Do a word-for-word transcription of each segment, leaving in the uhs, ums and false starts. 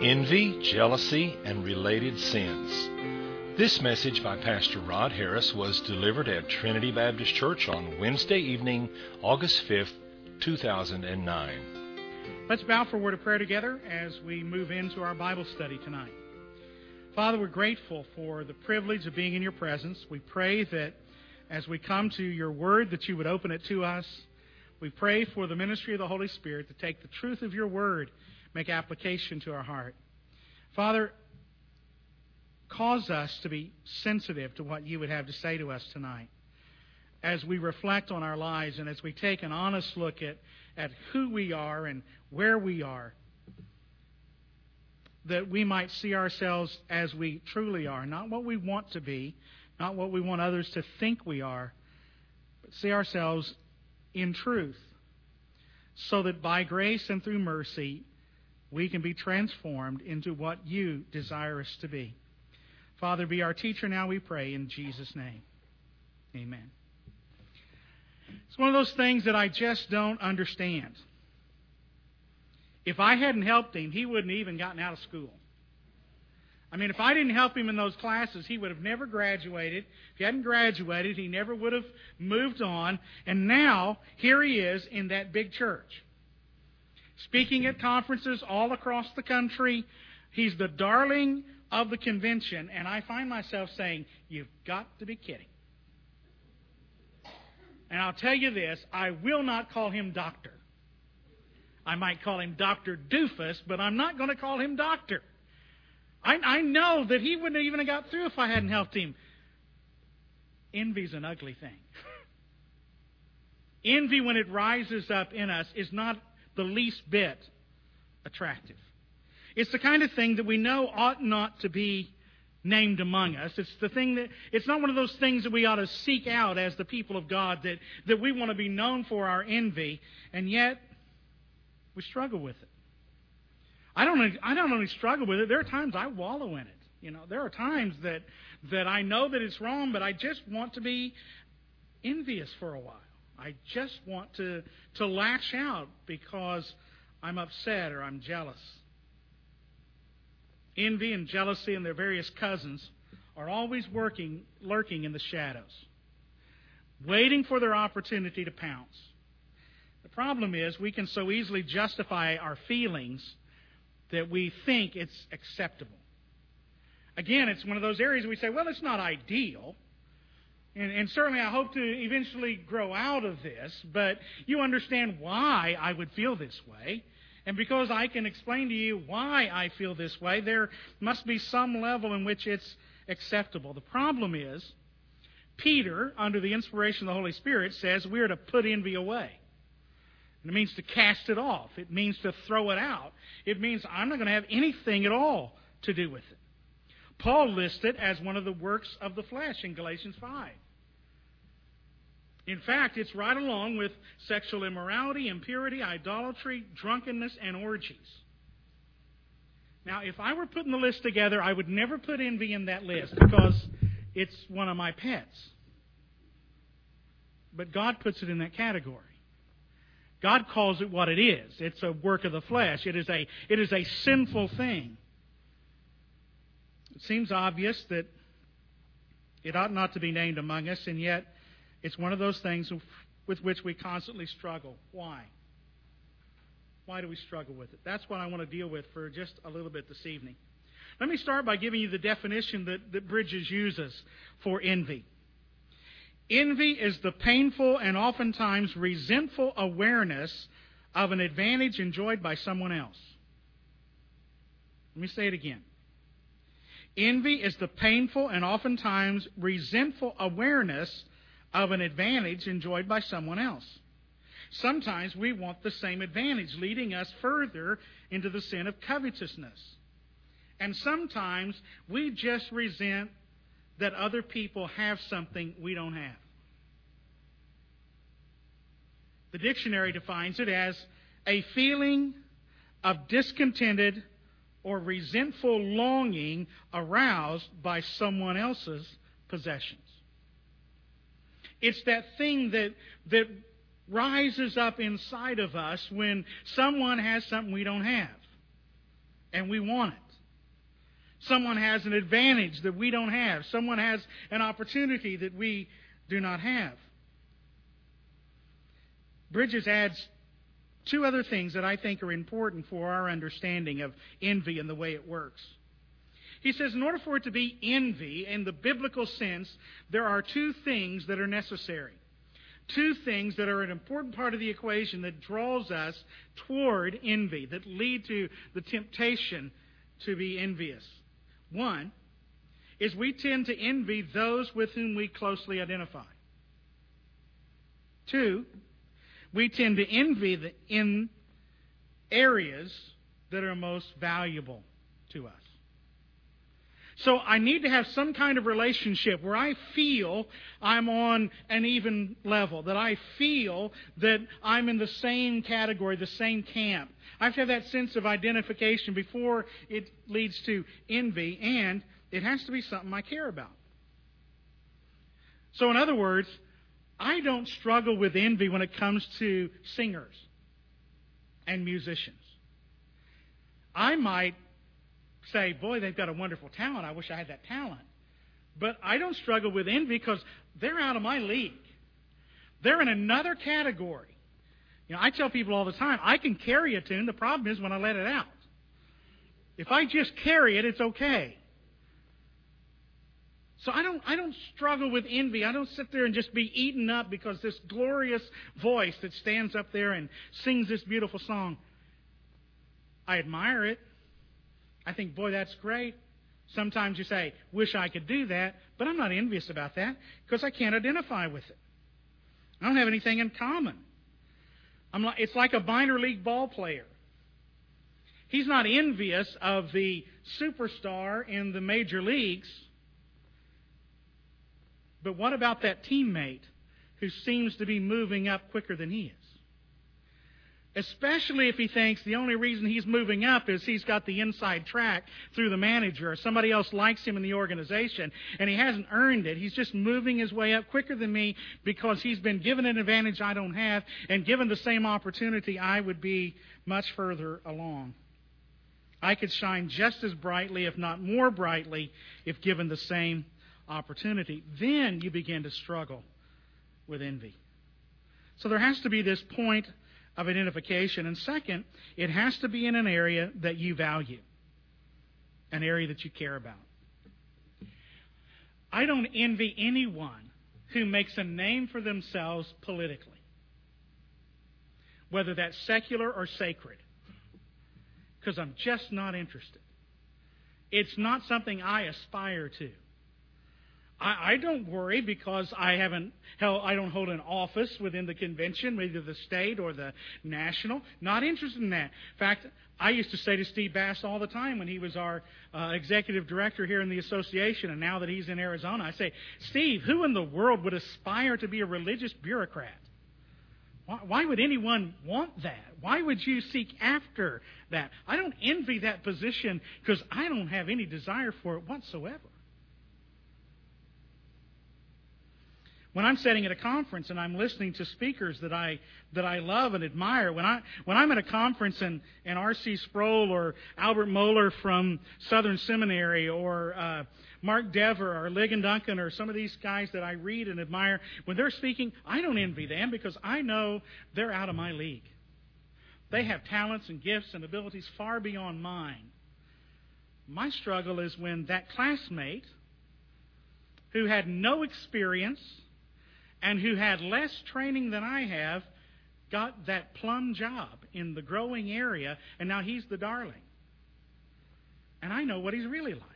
envy, jealousy, and related sins. This message by Pastor Rod Harris was delivered at Trinity Baptist Church on Wednesday evening, August fifth, two thousand nine. Let's bow for a word of prayer together as we move into our Bible study tonight. Father, we're grateful for the privilege of being in your presence. We pray that as we come to your word, that you would open it to us. We pray for the ministry of the Holy Spirit to take the truth of your word, make application to our heart. Father, cause us to be sensitive to what you would have to say to us tonight as we reflect on our lives and as we take an honest look at, at who we are and where we are, that we might see ourselves as we truly are, not what we want to be, not what we want others to think we are, but see ourselves in truth, so that by grace and through mercy, we can be transformed into what you desire us to be. Father, be our teacher now, we pray, in Jesus' name. Amen. It's one of those things that I just don't understand. If I hadn't helped him, he wouldn't have even gotten out of school. I mean, if I didn't help him in those classes, he would have never graduated. If he hadn't graduated, he never would have moved on. And now, here he is in that big church, speaking at conferences all across the country. He's the darling of the convention, and I find myself saying, you've got to be kidding. And I'll tell you this, I will not call him doctor. I might call him Doctor Doofus, but I'm not going to call him doctor. I, I know that he wouldn't have even got through if I hadn't helped him. Envy's an ugly thing. Envy, when it rises up in us, is not the least bit attractive. It's the kind of thing that we know ought not to be named among us. It's the thing that it's not one of those things that we ought to seek out as the people of God, that, that we want to be known for our envy, and yet we struggle with it. I don't I don't only struggle with it, there are times I wallow in it. You know, there are times that that I know that it's wrong, but I just want to be envious for a while. I just want to to lash out because I'm upset or I'm jealous. Envy and jealousy and their various cousins are always working, lurking in the shadows, waiting for their opportunity to pounce. The problem is we can so easily justify our feelings that we think it's acceptable. Again, it's one of those areas we say, well, it's not ideal. And, and certainly I hope to eventually grow out of this, but you understand why I would feel this way. And because I can explain to you why I feel this way, there must be some level in which it's acceptable. The problem is, Peter, under the inspiration of the Holy Spirit, says we're to put envy away. And it means to cast it off. It means to throw it out. It means I'm not going to have anything at all to do with it. Paul lists it as one of the works of the flesh in Galatians five. In fact, it's right along with sexual immorality, impurity, idolatry, drunkenness, and orgies. Now, if I were putting the list together, I would never put envy in that list because it's one of my pets. But God puts it in that category. God calls it what it is. It's a work of the flesh. It is a, it is a sinful thing. It seems obvious that it ought not to be named among us, and yet it's one of those things with which we constantly struggle. Why? Why do we struggle with it? That's what I want to deal with for just a little bit this evening. Let me start by giving you the definition that, that Bridges uses for envy. Envy is the painful and oftentimes resentful awareness of an advantage enjoyed by someone else. Let me say it again. Envy is the painful and oftentimes resentful awareness of an advantage enjoyed by someone else. Sometimes we want the same advantage, leading us further into the sin of covetousness. And sometimes we just resent that other people have something we don't have. The dictionary defines it as a feeling of discontented or resentful longing aroused by someone else's possessions. It's that thing that that rises up inside of us when someone has something we don't have. and we want it. Someone has an advantage that we don't have. Someone has an opportunity that we do not have. Bridges adds two other things that I think are important for our understanding of envy and the way it works. He says, in order for it to be envy in the biblical sense, there are two things that are necessary. Two things that are an important part of the equation that draws us toward envy, that lead to the temptation to be envious. One is we tend to envy those with whom we closely identify. Two, we tend to envy the, in areas that are most valuable to us. So I need to have some kind of relationship where I feel I'm on an even level, that I feel that I'm in the same category, the same camp. I have to have that sense of identification before it leads to envy, and it has to be something I care about. So in other words, I don't struggle with envy when it comes to singers and musicians. I might say, boy, they've got a wonderful talent. I wish I had that talent. But I don't struggle with envy because they're out of my league. They're in another category. You know, I tell people all the time, I can carry a tune. The problem is when I let it out. If I just carry it, it's okay. So I don't, I don't struggle with envy. I don't sit there and just be eaten up because this glorious voice that stands up there and sings this beautiful song, I admire it. I think, boy, that's great. Sometimes you say, wish I could do that, but I'm not envious about that because I can't identify with it. I don't have anything in common. I'm like, it's like a minor league ball player. He's not envious of the superstar in the major leagues, but what about that teammate who seems to be moving up quicker than he is? Especially if he thinks the only reason he's moving up is he's got the inside track through the manager or somebody else likes him in the organization and he hasn't earned it. He's just moving his way up quicker than me because he's been given an advantage I don't have, and given the same opportunity I would be much further along. I could shine just as brightly, if not more brightly, if given the same opportunity. Then you begin to struggle with envy. So there has to be this point of identification. And second, it has to be in an area that you value, an area that you care about. I don't envy anyone who makes a name for themselves politically, whether that's secular or sacred, because I'm just not interested. It's not something I aspire to. I don't worry because I haven't held, I don't hold an office within the convention, either the state or the national. Not interested in that. In fact, I used to say to Steve Bass all the time when he was our uh, executive director here in the association, and now that he's in Arizona, I say, Steve, who in the world would aspire to be a religious bureaucrat? Why, why would anyone want that? Why would you seek after that? I don't envy that position because I don't have any desire for it whatsoever. When I'm sitting at a conference and I'm listening to speakers that I that I love and admire, when I when I'm at a conference and, and R C Sproul or Albert Mohler from Southern Seminary or uh, Mark Dever or Ligon Duncan or some of these guys that I read and admire, when they're speaking, I don't envy them because I know they're out of my league. They have talents and gifts and abilities far beyond mine. My struggle is when that classmate who had no experience and who had less training than I have got that plum job in the growing area, and now he's the darling. And I know what he's really like.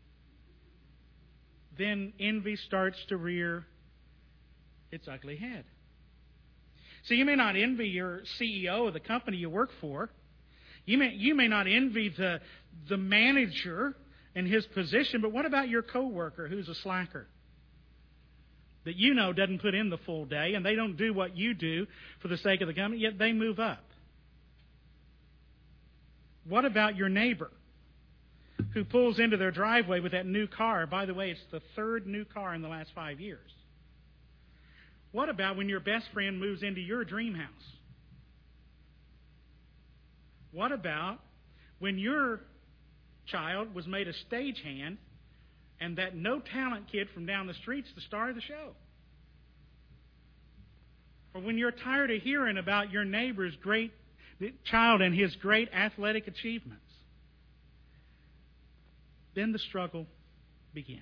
Then envy starts to rear its ugly head. So you may not envy your C E O of the company you work for. You may, you may not envy the, the manager and his position, but what about your coworker who's a slacker? That you know doesn't put in the full day, and they don't do what you do for the sake of the company, yet they move up. What about your neighbor who pulls into their driveway with that new car? By the way, it's the third new car in the last five years. What about when your best friend moves into your dream house? What about when your child was made a stagehand, and that no-talent kid from down the street's the star of the show. Or when you're tired of hearing about your neighbor's great child and his great athletic achievements, then the struggle begins.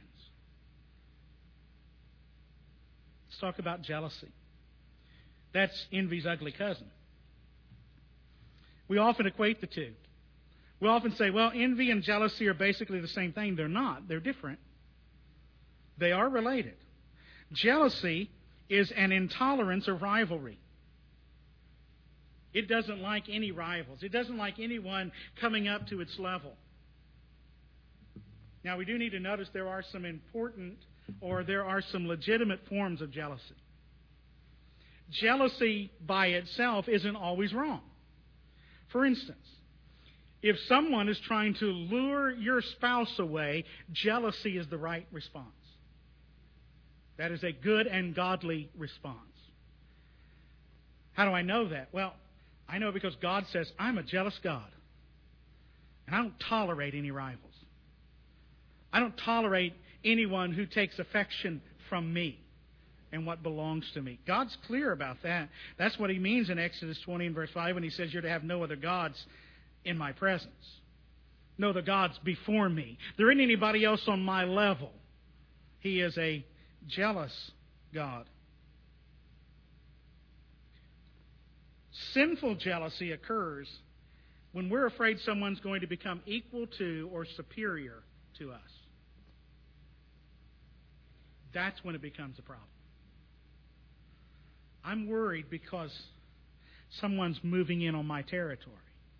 Let's talk about jealousy. That's envy's ugly cousin. We often equate the two. We often say, well, envy and jealousy are basically the same thing. They're not. They're different. They are related. Jealousy is an intolerance of rivalry. It doesn't like any rivals. It doesn't like anyone coming up to its level. Now, we do need to notice there are some important or there are some legitimate forms of jealousy. Jealousy by itself isn't always wrong. For instance, if someone is trying to lure your spouse away, jealousy is the right response. That is a good and godly response. How do I know that? Well, I know because God says, I'm a jealous God. And I don't tolerate any rivals. I don't tolerate anyone who takes affection from me and what belongs to me. God's clear about that. That's what he means in Exodus twenty and verse five when he says you're to have no other gods in my presence. No other gods before me. There isn't anybody else on my level. He is a jealous God. Sinful jealousy occurs when we're afraid someone's going to become equal to or superior to us. That's when it becomes a problem. I'm worried because someone's moving in on my territory.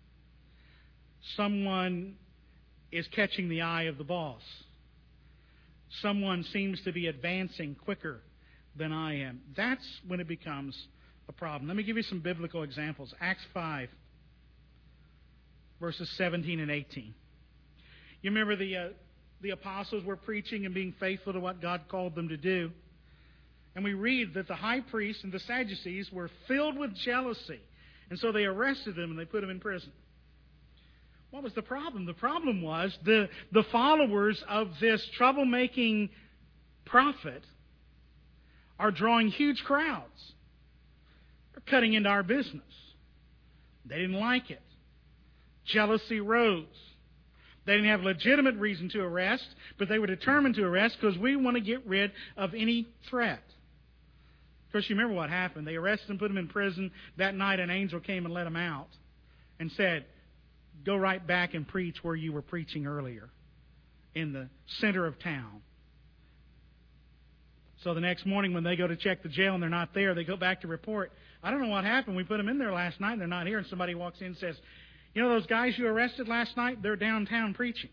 Someone is catching the eye of the boss. Someone seems to be advancing quicker than I am. That's when it becomes a problem. Let me give you some biblical examples. Acts five, verses seventeen and eighteen. You remember the uh, the apostles were preaching and being faithful to what God called them to do. And we read that the high priest and the Sadducees were filled with jealousy. And so they arrested them and they put them in prison. What was the problem? The problem was the, the followers of this troublemaking prophet are drawing huge crowds. They're cutting into our business. They didn't like it. Jealousy rose. They didn't have legitimate reason to arrest, but they were determined to arrest because we want to get rid of any threat. Of course, you remember what happened. They arrested him, put him in prison. That night an angel came and let him out and said, go right back and preach where you were preaching earlier in the center of town. So the next morning when they go to check the jail and they're not there, they go back to report, I don't know what happened. We put them in there last night and they're not here. And somebody walks in and says, you know those guys you arrested last night? They're downtown preaching.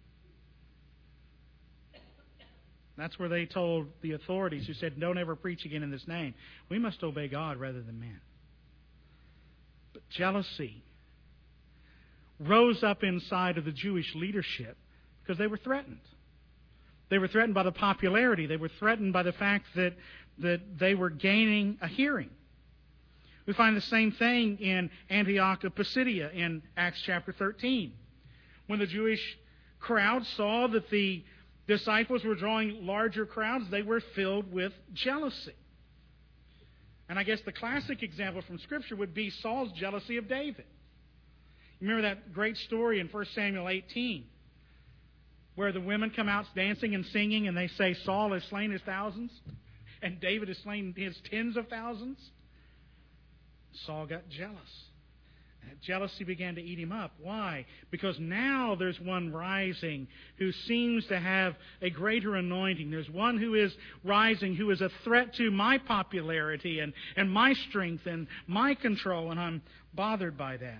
That's where they told the authorities who said, don't ever preach again in this name. We must obey God rather than men. But jealousy rose up inside of the Jewish leadership because they were threatened. They were threatened by the popularity. They were threatened by the fact that, that they were gaining a hearing. We find the same thing in Antioch of Pisidia in Acts chapter thirteen. When the Jewish crowd saw that the disciples were drawing larger crowds, they were filled with jealousy. And I guess the classic example from Scripture would be Saul's jealousy of David. You remember that great story in First Samuel eighteen where the women come out dancing and singing and they say Saul has slain his thousands and David has slain his tens of thousands? Saul got jealous. And that jealousy began to eat him up. Why? Because now there's one rising who seems to have a greater anointing. There's one who is rising who is a threat to my popularity and, and my strength and my control, and I'm bothered by that.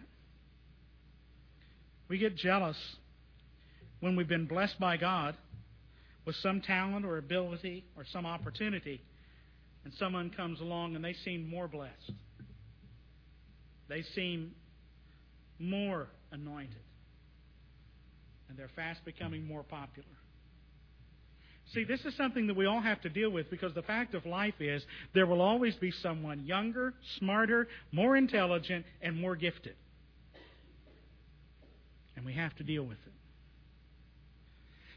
We get jealous when we've been blessed by God with some talent or ability or some opportunity, and someone comes along and they seem more blessed. They seem more anointed. And they're fast becoming more popular. See, this is something that we all have to deal with because the fact of life is there will always be someone younger, smarter, more intelligent, and more gifted. And we have to deal with it.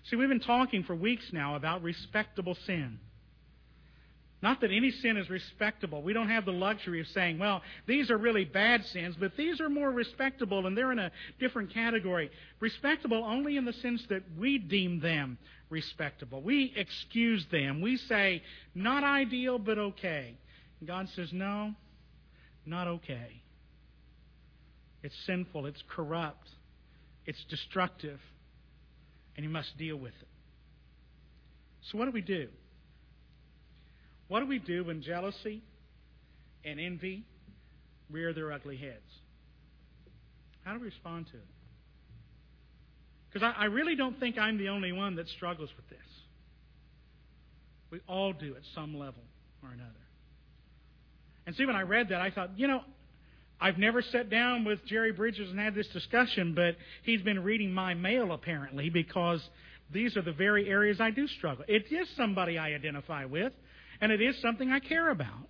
See, we've been talking for weeks now about respectable sin. Not that any sin is respectable. We don't have the luxury of saying, well, these are really bad sins, but these are more respectable and they're in a different category. Respectable only in the sense that we deem them respectable. We excuse them. We say, not ideal, but okay. And God says, no, not okay. It's sinful. It's corrupt. It's destructive. And you must deal with it. So what do we do? What do we do when jealousy and envy rear their ugly heads? How do we respond to it? Because I, I really don't think I'm the only one that struggles with this. We all do at some level or another. And see, when I read that, I thought, you know, I've never sat down with Jerry Bridges and had this discussion, but he's been reading my mail apparently, because these are the very areas I do struggle. It is somebody I identify with. And it is something I care about.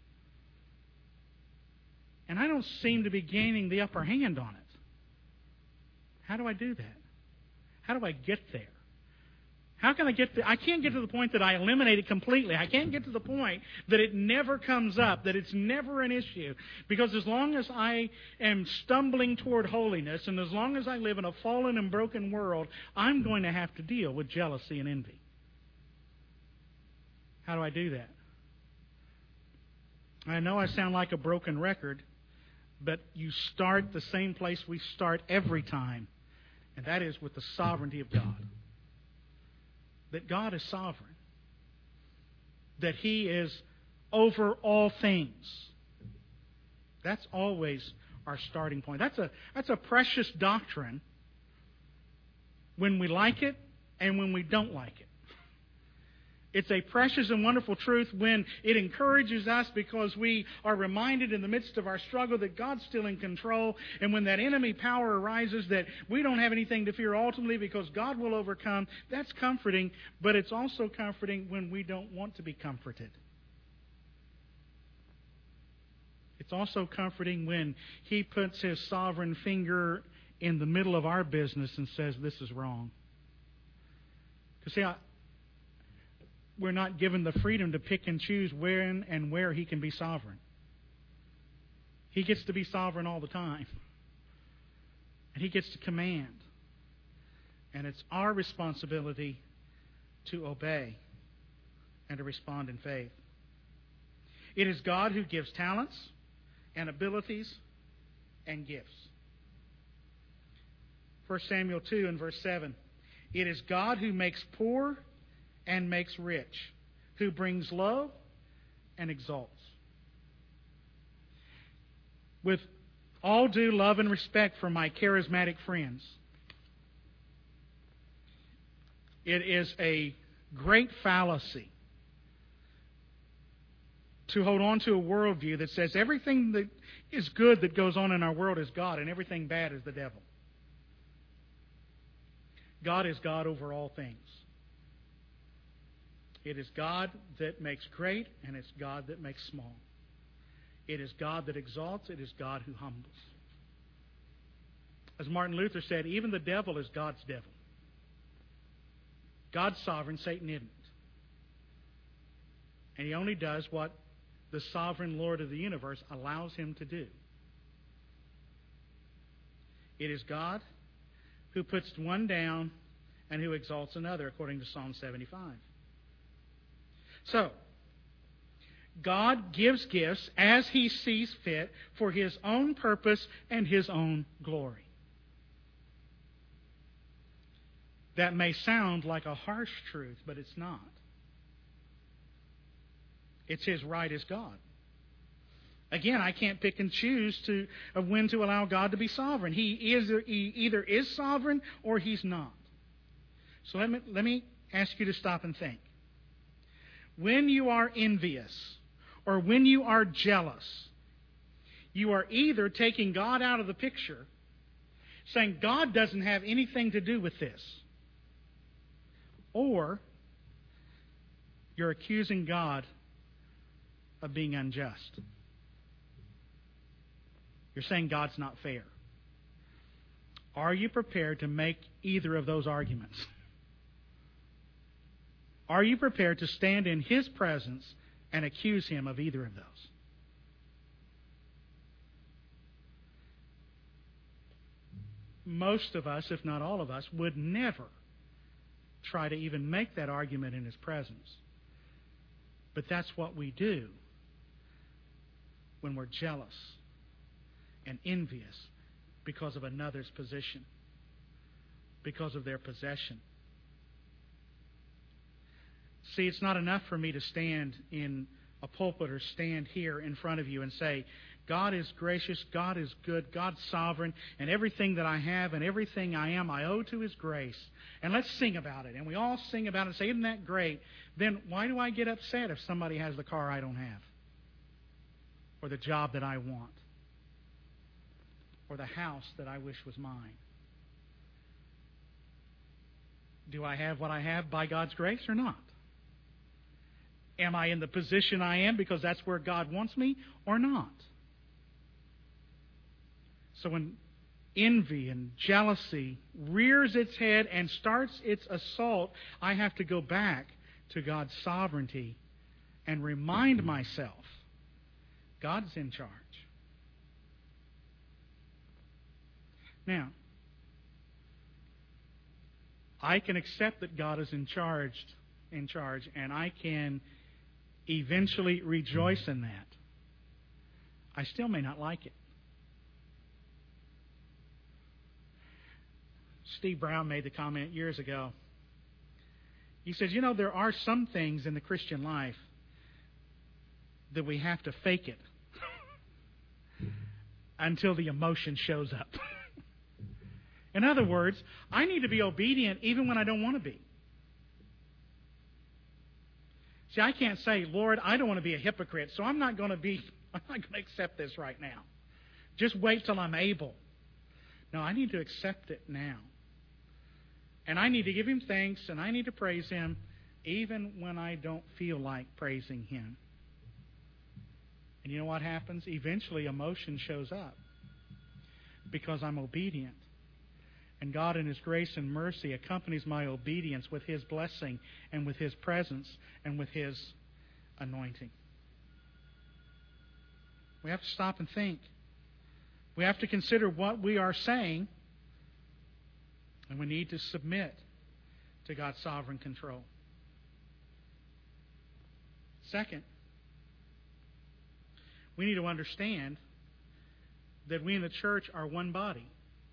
And I don't seem to be gaining the upper hand on it. How do I do that? How do I get there? How can I get there? I can't get to the point that I eliminate it completely. I can't get to the point that it never comes up, that it's never an issue. Because as long as I am stumbling toward holiness, and as long as I live in a fallen and broken world, I'm going to have to deal with jealousy and envy. How do I do that? I know I sound like a broken record, but you start the same place we start every time, and that is with the sovereignty of God. That God is sovereign. That He is over all things. That's always our starting point. That's a, that's a precious doctrine when we like it and when we don't like it. It's a precious and wonderful truth when it encourages us because we are reminded in the midst of our struggle that God's still in control, and when that enemy power arises that we don't have anything to fear ultimately because God will overcome. That's comforting, but it's also comforting when we don't want to be comforted. It's also comforting when He puts His sovereign finger in the middle of our business and says, this is wrong. Because see, I... we're not given the freedom to pick and choose when and where He can be sovereign. He gets to be sovereign all the time. And He gets to command. And it's our responsibility to obey and to respond in faith. It is God who gives talents and abilities and gifts. First Samuel two and verse seven. It is God who makes poor and makes rich, who brings low and exalts. With all due love and respect for my charismatic friends, it is a great fallacy to hold on to a worldview that says everything that is good that goes on in our world is God and everything bad is the devil. God is God over all things. It is God that makes great, and it's God that makes small. It is God that exalts, it is God who humbles. As Martin Luther said, even the devil is God's devil. God's sovereign, Satan isn't. And he only does what the sovereign Lord of the universe allows him to do. It is God who puts one down and who exalts another, according to Psalm seventy-five. So, God gives gifts as He sees fit for His own purpose and His own glory. That may sound like a harsh truth, but it's not. It's His right as God. Again, I can't pick and choose to of when to allow God to be sovereign. He is he either is sovereign or He's not. So let me let me ask you to stop and think. When you are envious or when you are jealous, you are either taking God out of the picture, saying God doesn't have anything to do with this, or you're accusing God of being unjust. You're saying God's not fair. Are you prepared to make either of those arguments? Are you prepared to stand in His presence and accuse Him of either of those? Most of us, if not all of us, would never try to even make that argument in His presence. But that's what we do when we're jealous and envious because of another's position, because of their possession. See, it's not enough for me to stand in a pulpit or stand here in front of you and say, God is gracious, God is good, God's sovereign, and everything that I have and everything I am, I owe to His grace. And let's sing about it. And we all sing about it and say, isn't that great? Then why do I get upset if somebody has the car I don't have? Or the job that I want? Or the house that I wish was mine? Do I have what I have by God's grace or not? Am I in the position I am because that's where God wants me or not? So when envy and jealousy rears its head and starts its assault, I have to go back to God's sovereignty and remind myself God's in charge. Now, I can accept that God is in charge, in charge, and I can eventually rejoice in that. I still may not like it. Steve Brown made the comment years ago. He says, you know, there are some things in the Christian life that we have to fake it until the emotion shows up. In other words, I need to be obedient even when I don't want to be. See, I can't say, Lord, I don't want to be a hypocrite, so I'm not going to be, I'm not going to accept this right now. Just wait till I'm able. No, I need to accept it now. And I need to give Him thanks, and I need to praise Him even when I don't feel like praising Him. And you know what happens? Eventually emotion shows up because I'm obedient. And God in His grace and mercy accompanies my obedience with His blessing and with His presence and with His anointing. We have to stop and think. We have to consider what we are saying, and we need to submit to God's sovereign control. Second, we need to understand that we in the church are one body.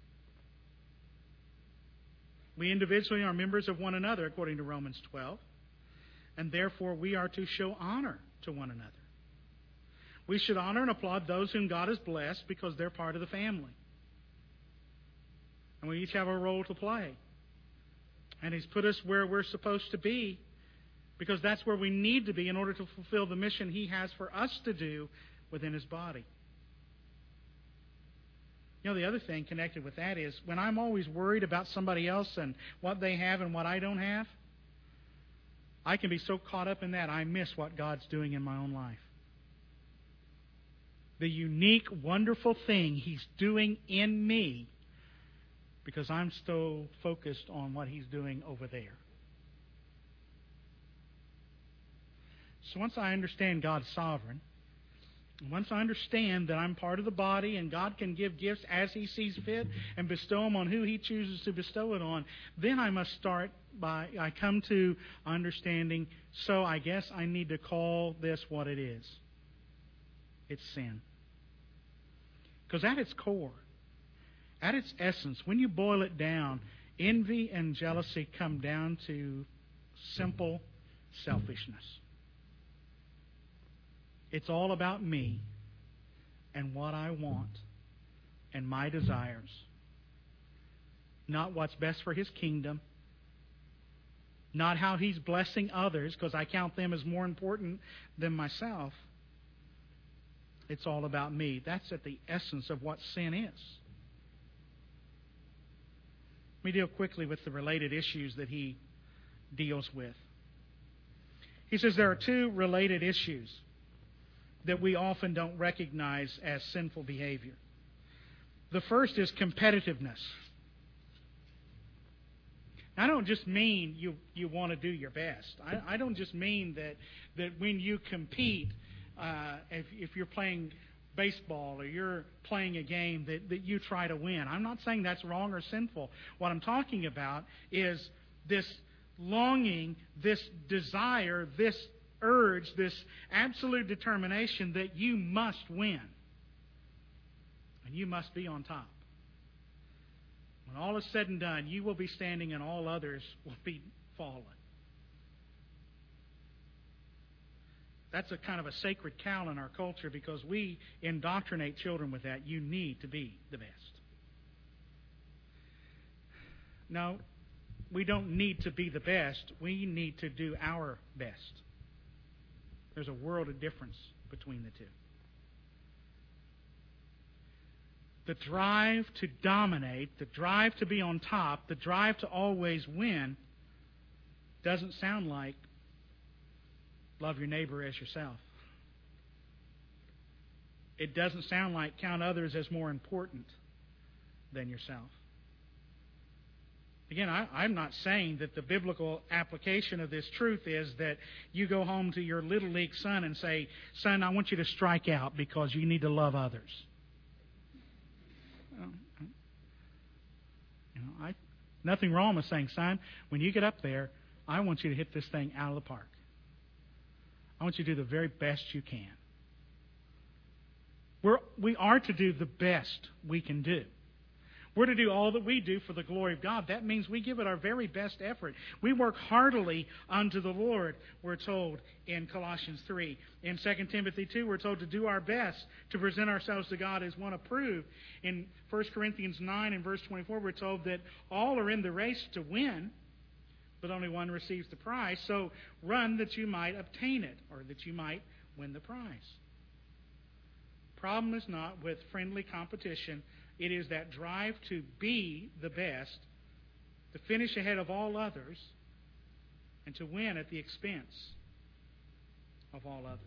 We individually are members of one another, according to Romans twelve, and therefore we are to show honor to one another. We should honor and applaud those whom God has blessed because they're part of the family. And we each have a role to play. And He's put us where we're supposed to be because that's where we need to be in order to fulfill the mission He has for us to do within His body. You know, the other thing connected with that is when I'm always worried about somebody else and what they have and what I don't have, I can be so caught up in that I miss what God's doing in my own life. The unique, wonderful thing He's doing in me because I'm so focused on what He's doing over there. So once I understand God's sovereign, once I understand that I'm part of the body and God can give gifts as He sees fit and bestow them on who He chooses to bestow it on, then I must start by, I come to understanding, so I guess I need to call this what it is. It's sin. Because at its core, at its essence, when you boil it down, envy and jealousy come down to simple selfishness. It's all about me and what I want and my desires. Not what's best for His kingdom. Not how He's blessing others, because I count them as more important than myself. It's all about me. That's at the essence of what sin is. Let me deal quickly with the related issues that he deals with. He says there are two related issues that we often don't recognize as sinful behavior. The first is competitiveness. I don't just mean you, you want to do your best. I, I don't just mean that, that when you compete, uh, if, if you're playing baseball or you're playing a game that, that you try to win. I'm not saying that's wrong or sinful. What I'm talking about is this longing, this desire, this urge, this absolute determination that you must win. And you must be on top. When all is said and done, you will be standing and all others will be fallen. That's a kind of a sacred cow in our culture because we indoctrinate children with that. You need to be the best. No, we don't need to be the best. We need to do our best. There's a world of difference between the two. The drive to dominate, the drive to be on top, the drive to always win doesn't sound like love your neighbor as yourself. It doesn't sound like count others as more important than yourself. Again, I, I'm not saying that the biblical application of this truth is that you go home to your little league son and say, son, I want you to strike out because you need to love others. Well, you know, I, nothing wrong with saying, son, when you get up there, I want you to hit this thing out of the park. I want you to do the very best you can. We're, we are to do the best we can do. We're to do all that we do for the glory of God. That means we give it our very best effort. We work heartily unto the Lord, we're told in Colossians three. In Second Timothy two, we're told to do our best to present ourselves to God as one approved. In First Corinthians nine and verse twenty-four, we're told that all are in the race to win, but only one receives the prize. So run that you might obtain it, or that you might win the prize. Problem is not with friendly competition. It is that drive to be the best, to finish ahead of all others, and to win at the expense of all others.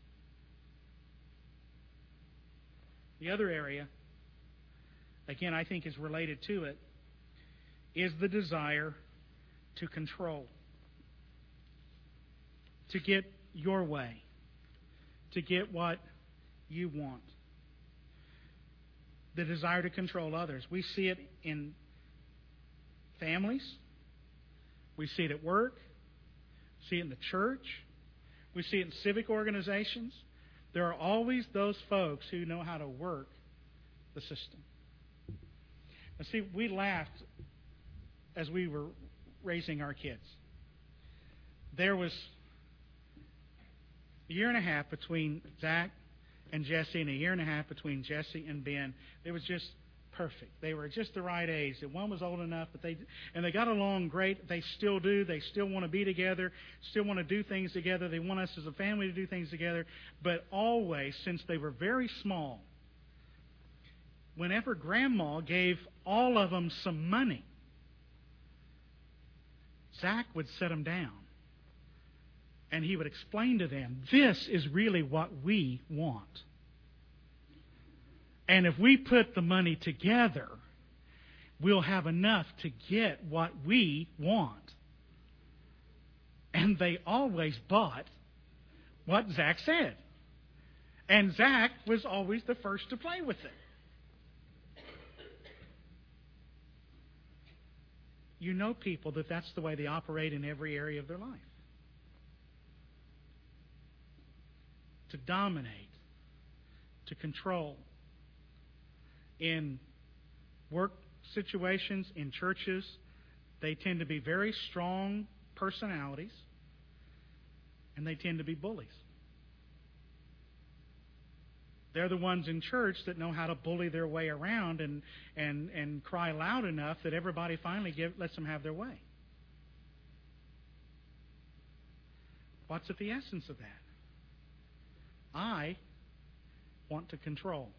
The other area, again, I think is related to it, is the desire to control, to get your way, to get what you want. The desire to control others. We see it in families. We see it at work. We see it in the church. We see it in civic organizations. There are always those folks who know how to work the system. Now, see, we laughed as we were raising our kids. There was a year and a half between Zach and Jesse, and a year and a half between Jesse and Ben. It was just perfect. They were just the right age. That one was old enough, but they and they got along great. They still do. They still want to be together, still want to do things together. They want us as a family to do things together. But always, since they were very small, whenever Grandma gave all of them some money, Zach would set them down. And he would explain to them, this is really what we want. And if we put the money together, we'll have enough to get what we want. And they always bought what Zach said. And Zach was always the first to play with it. You know people that that's the way they operate in every area of their life. To dominate, to control. In work situations, in churches, they tend to be very strong personalities, and they tend to be bullies. They're the ones in church that know how to bully their way around and, and, and cry loud enough that everybody finally give, lets them have their way. What's at the essence of that? I want to control.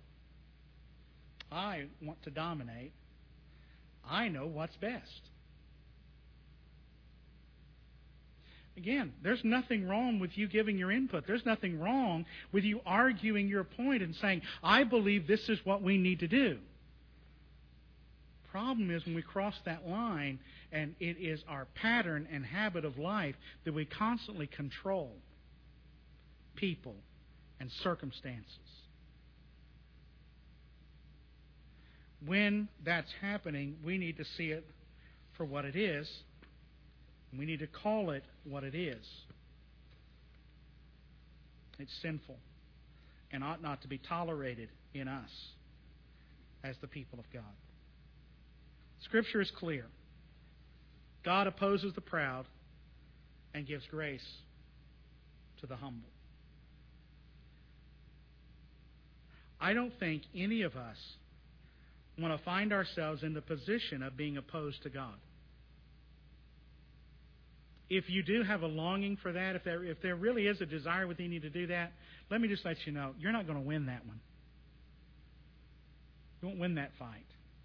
I want to dominate. I know what's best. Again, there's nothing wrong with you giving your input. There's nothing wrong with you arguing your point and saying, I believe this is what we need to do. Problem is when we cross that line, and it is our pattern and habit of life that we constantly control people and circumstances. When that's happening, we need to see it for what it is. We need to call it what it is. It's sinful and ought not to be tolerated in us as the people of God. Scripture is clear. God opposes the proud and gives grace to the humble. I don't think any of us want to find ourselves in the position of being opposed to God. If you do have a longing for that, if there, if there really is a desire within you to do that, let me just let you know, you're not going to win that one. You won't win that fight.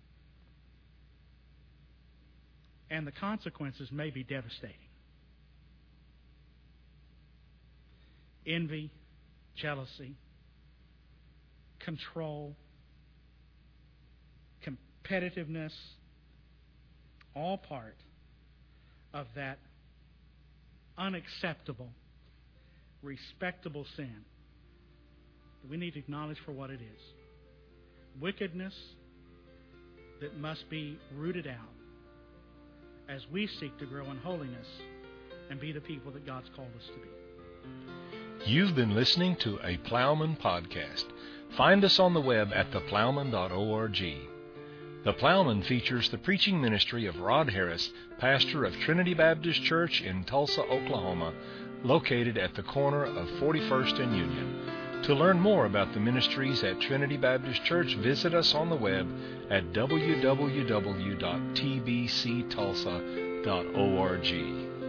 And the consequences may be devastating. Envy, jealousy, control, competitiveness, all part of that unacceptable, respectable sin that we need to acknowledge for what it is. Wickedness that must be rooted out as we seek to grow in holiness and be the people that God's called us to be. You've been listening to a Plowman podcast. Find us on the web at the plowman dot org. The Plowman features the preaching ministry of Rod Harris, pastor of Trinity Baptist Church in Tulsa, Oklahoma, located at the corner of forty-first and Union. To learn more about the ministries at Trinity Baptist Church, visit us on the web at w w w dot t b c tulsa dot org.